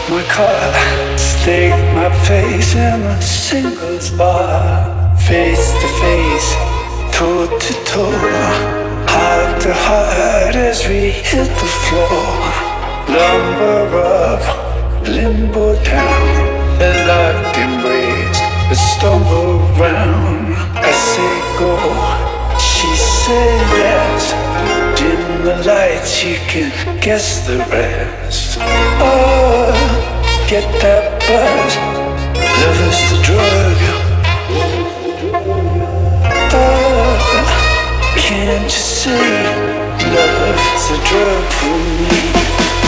my car, stake my face in a singles bar. Face to face, toe to toe, heart to heart as we hit the floor. Lumber up, limbo down, a locked embrace, a stumble round. I say go, she said yes. Dim the lights, you can guess the rest. Oh, get that buzz, love is the drug. Oh, can't you see, love is the drug for me.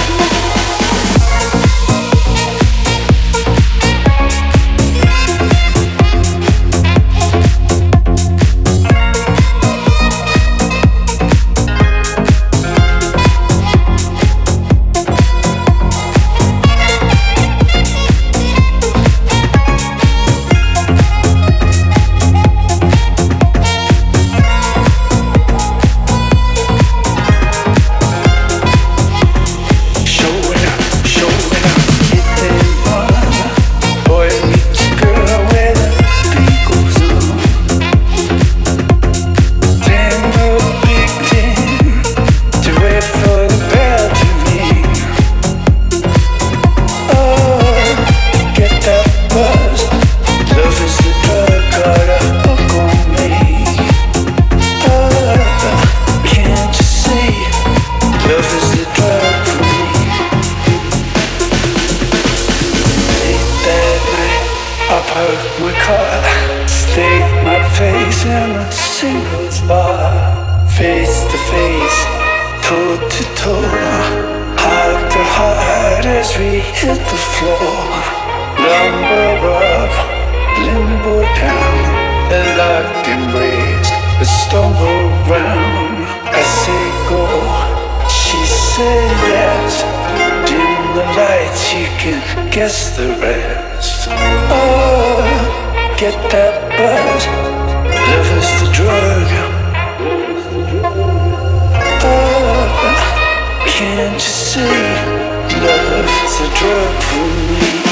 My car, stake my face in a singles bar. Face to face, toe to toe, heart to heart as we hit the floor. Lumber up, limbo down, a locked embrace, a stumble round. I say go, she said yes. Dim the lights, you can guess the rest. Oh, get that buzz, love is the drug. Oh, can't you see, love is the drug for me.